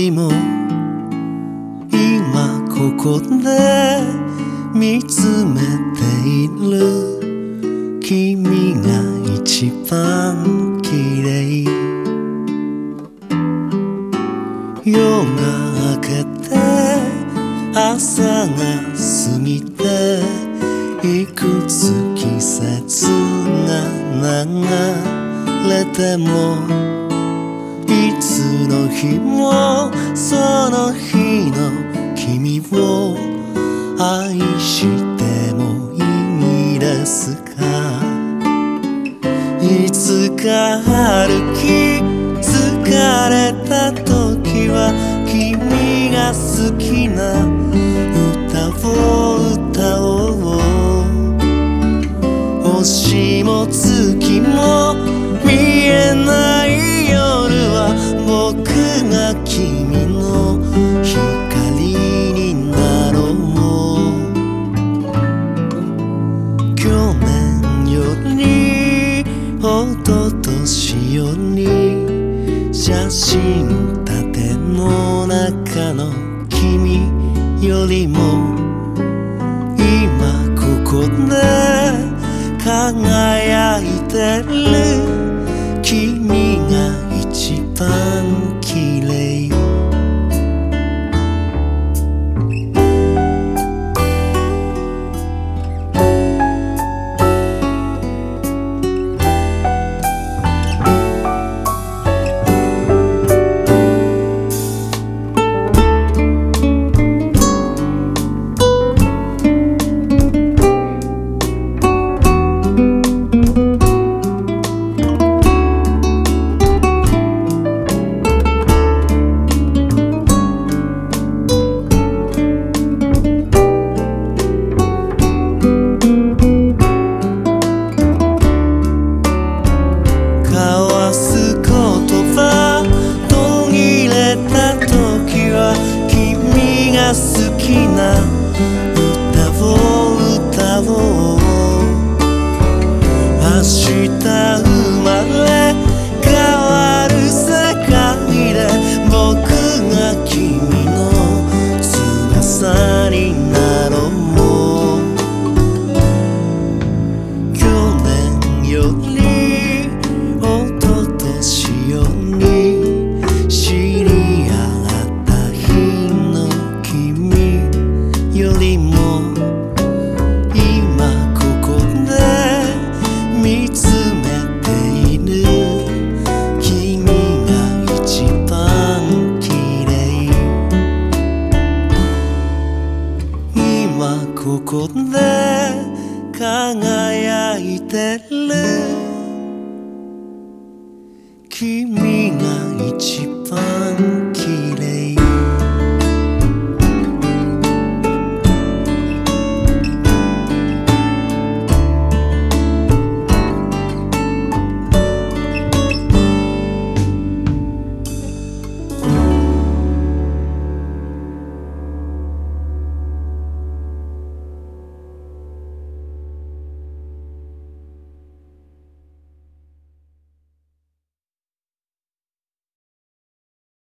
りも今ここで見つめている君が一番綺麗。夜が明けて朝が過ぎていくつ季節が流れてもいつの日もその日の君を愛してもいいですか。いつか歩き疲れた時は君が好きな歌を歌おう。星も月も見えない夜は僕が君の光になろう。去年より一昨年より写真立ての中の君よりも今ここで輝いてる君が一番綺麗。好きな歌を歌おう。明日生まれ変わる世界で僕が君の翼になろう。去年より一昨年より知り合った日のよりも今ここで見つめている君が一番綺麗。今ここで輝いてる君が一番綺麗。